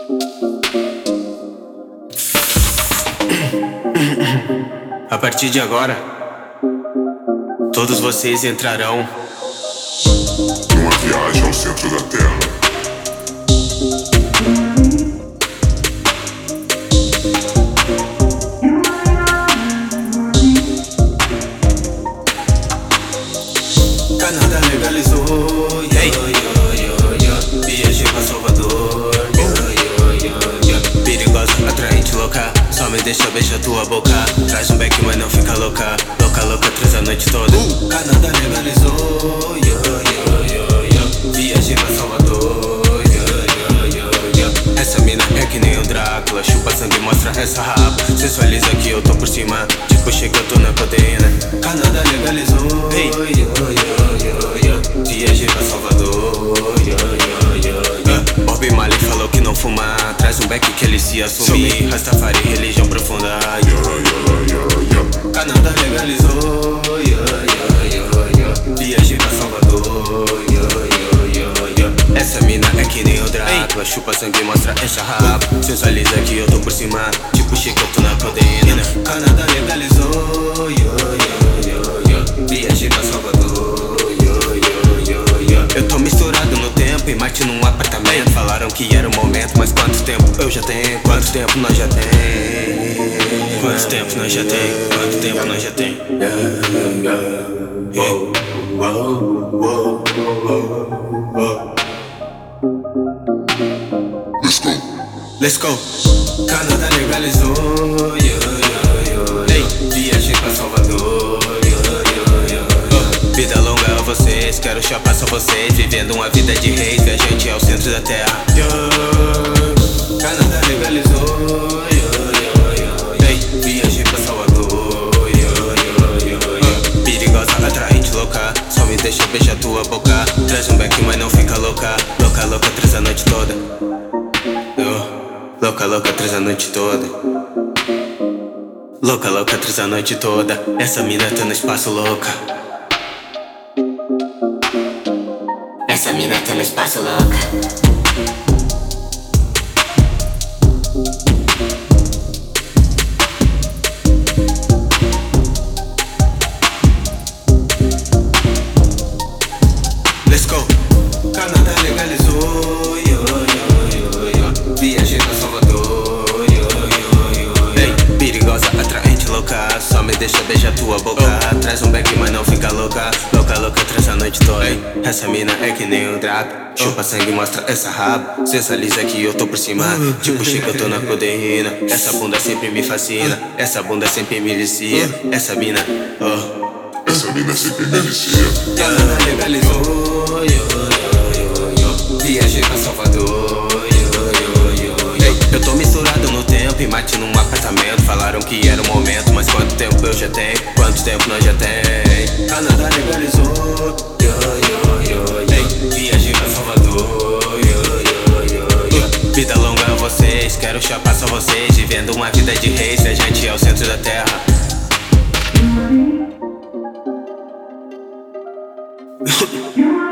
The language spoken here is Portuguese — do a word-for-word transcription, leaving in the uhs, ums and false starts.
A partir de agora, todos vocês entrarão em uma viagem ao centro da Terra. Canadá legalizou, yeah, yeah, yeah, yeah. Viajei pra Salvador, yeah, yeah, yeah, yeah. Perigosa, atraente, louca, só me deixa beijar tua boca. Traz um beck, mas não fica louca. Louca, louca, traz a noite toda. uh. Canadá legalizou, yeah, yeah, yeah, yeah. Viajei pra Salvador, yeah, yeah, yeah, yeah. Essa mina é que nem o Drácula, chupa sangue, mostra essa raba. Sensualiza que eu tô por cima, tipo chega, eu tô na codeína. Canadá legalizou, hey. yeah, yeah, yeah, yeah. Viajei pra Salvador, yeah, yeah, yeah, yeah. Bob Marley falou que não fumar, traz um beck que ele se assumir. Rastafari, religião profunda, yeah, yeah, yeah, yeah. Canadá legalizou, yeah, yeah, yeah, yeah. Viajei pra Salvador, yeah, yeah, yeah, yeah. Essa mina é que nem o Drácula, chupa sangue, mostra essa raba. Sensualiza que eu tô por cima, tipo chico, eu tô na codeína. Canadá legalizou, yeah, yeah, yeah, yeah. Viajei pra Salvador, yeah, yeah, yeah, yeah. Eu tô misturado no tempo e Marte num apartamento. Falaram que era o momento, mas quanto tempo eu já tenho? Quanto tempo nós já tem? Quanto tempo nós já tem? Quanto tempo nós já tem? Yeah, yeah, yeah. Whoa, whoa, whoa, whoa. Let's go. Let's go. Canadá legalizou, yeah, yeah, yeah. Hey, viajei pra Salvador, yeah, yeah, yeah, yeah. Vida longa a vocês, quero chapar só vocês. Vivendo uma vida de reis, viajante ao centro da terra, yeah. Canadá legalizou, yeah, yeah, yeah. Hey, viajei pra Salvador, yeah, yeah, yeah, yeah. Perigosa, atraente, louca, só me deixa beijar tua boca. Traz um beck, mas não fica louca. Louca, louca, traz a noite toda. Louca, louca, traz a noite toda. Louca, louca, traz a noite toda. Essa mina tá no espaço louca. Essa mina tá no espaço louca. Let's go. Canadá legalizou, yeah, yeah, yeah, yeah. Viajei pra Salvador, yeah, yeah, yeah, yeah. Ei, perigosa, atraente, louca, só me deixa beijar tua boca. oh. Traz um beck, mas não fica louca. Louca, louca, traz a noite toda. Ei, essa mina é que nem um Drácula, chupa sangue, mostra essa raba. Sensualiza que eu tô por cima, tipo chega, eu tô na codeína. Essa bunda sempre me fascina, essa bunda sempre me vicia. Essa mina, oh. Essa mina sempre me vicia. Canadá legalizou, yeah, yeah, yeah, yeah. Viajei pra Salvador, yeah, yeah, yeah, yeah. Eu tô misturado no tempo e Marte num apartamento. Falaram que era o momento, mas quanto tempo eu já tenho? Quanto tempo nós já tem? Canadá legalizou, yeah, yeah, yeah, yeah. Viajei pra Salvador, yeah, yeah, yeah, yeah. Vida longa a vocês, quero chapar só vocês. Vivendo uma vida de reis, viajante ao centro da terra. You